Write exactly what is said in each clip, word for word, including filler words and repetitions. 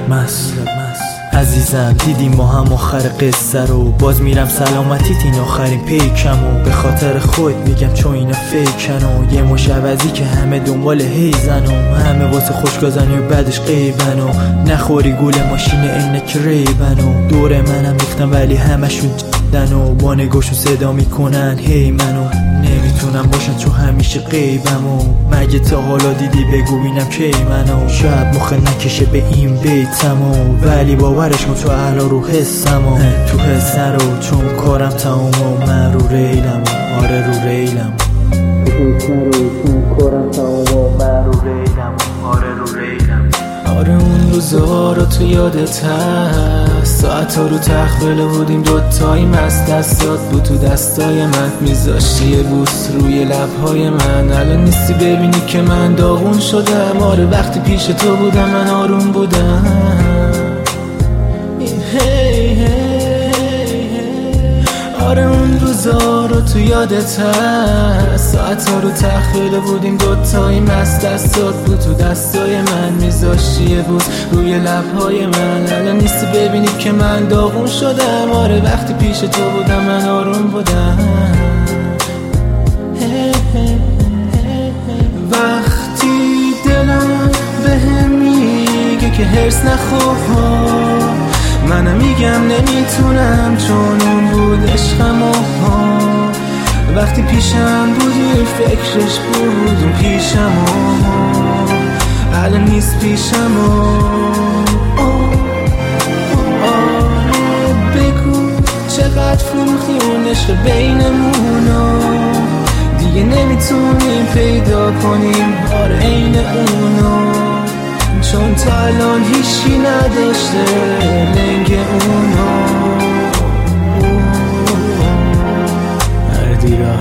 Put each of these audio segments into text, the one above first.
مس عزیزم دیدیم ما هم آخر قصه رو، باز میرم سلامتیت این آخرین پیکمو، به خاطر خود میگم چون اینا فیکن و یه مشوزی که همه دنبال هیزن و همه واسه خوشگذانی و بعدش قیبن و نخوری گول ماشین عینک ریبن و دور منم ریختن ولی همشون جدن و با نگاشون صدا میکنن هی منو نمیتونم باشن چون همیشه قیبم و مگه تا حالا دیدی بگو بینم کی منو شاید مخ نکشه به این بیتم و ولی باورش کن تو اعلا رو حسم و تو حسن رو چون کارم تمام و من رو ریلم و آره رو ریلم تو حسن رو چون کارم تمام و من رو ریلم و آره رو ریلم. آره اون روزا رو تو یادت هست، ساعت ها رو تخبله بودیم دوتایی مست، دستات بود تو دستای من، میذاشتی یه بوس روی لبهای من، الان نیستی ببینی که من داغون شدم. آره وقتی پیش تو بودم من آروم بودم. آره اون روزا رو تو یادت هست، ساعت ها رو تخبله بودیم دوتایی مست، دستات بود تو دستای من، میذاشتی یه بوس روی لبهای من، الان نیستی ببینی که من داغون شدم. آره وقتی پیش تو بودم من آروم بودم. وقتی دلم بهم میگه که هرس نخور، منم میگم نمیتونم چون اون بود عشقم و وقتی پیشم بودی فکرش بود اون پیشم و الان نیست پیشم و بگو چقدر فروختی اون عشق بینمونو، دیگه نمیتونیم پیدا کنیم بار عین اونو، چون تا الان هیچی نداشته لنگ اونو. اردیرا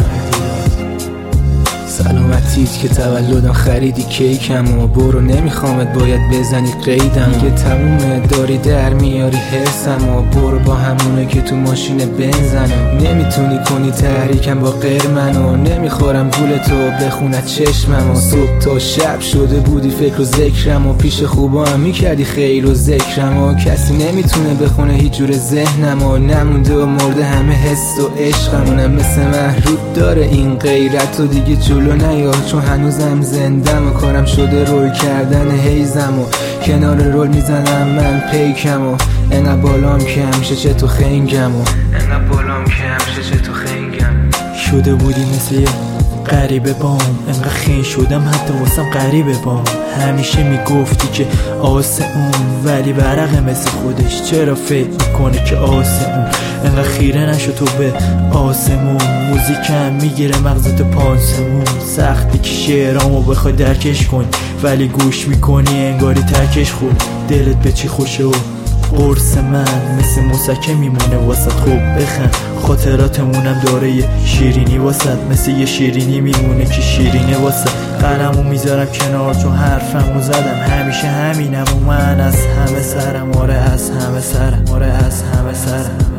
سلامتیت که تولدم خریدی کیکم و برو نمیخوامت باید بزنی قیدم، که تمومه داری در میاری حسم و برو با همونه که تو ماشین بنزنم، نمیتونی کنی تحریکم با قرمن و نمیخورم گول تو بخونت چشمم و صبح تا شب شده بودی فکر و ذکرم و پیش خوبا هم میکردی خیر و ذکرم و کسی نمیتونه بخونه هیچ جور ذهنم و نمونده و مرده همه حس و عشقمونم، مثل محروب داره این غیرت و دیگه جلو نیا چون هنوزم زندم و کارم شده رول کردن هیزم و کنار رول میزنم من پیکم و انقدر بالام که همیشه چه تو خنگم و انقدر بالام که همیشه چه تو خنگم. شده بودی مثل یه غریبه بام، انقدر خین شدم حتی واسم غریبه بام، همیشه میگفتی که آسمون ولی برقه مثل خودش، چرا فکر میکنه که آسمون انقدر خیره نشو تو به آسمون، موزیکم میگیره مغزت پانسمون، سختی که شعرامو بخوای درکش کنی ولی گوش میکنی انگاری ترکش خود، دلت به چی خوشه و قرص من مثل مسکه میمونه واسط، خوب بخند خاطراتمونم داره یه شیرینی واسط، مثل یه شیرینی میمونه که شیرینه واسط، قلمو میذارم کنار چون حرفمو زدم، همیشه همینم و من از همه سرم، آره از همه سرم، آره از همه سرم.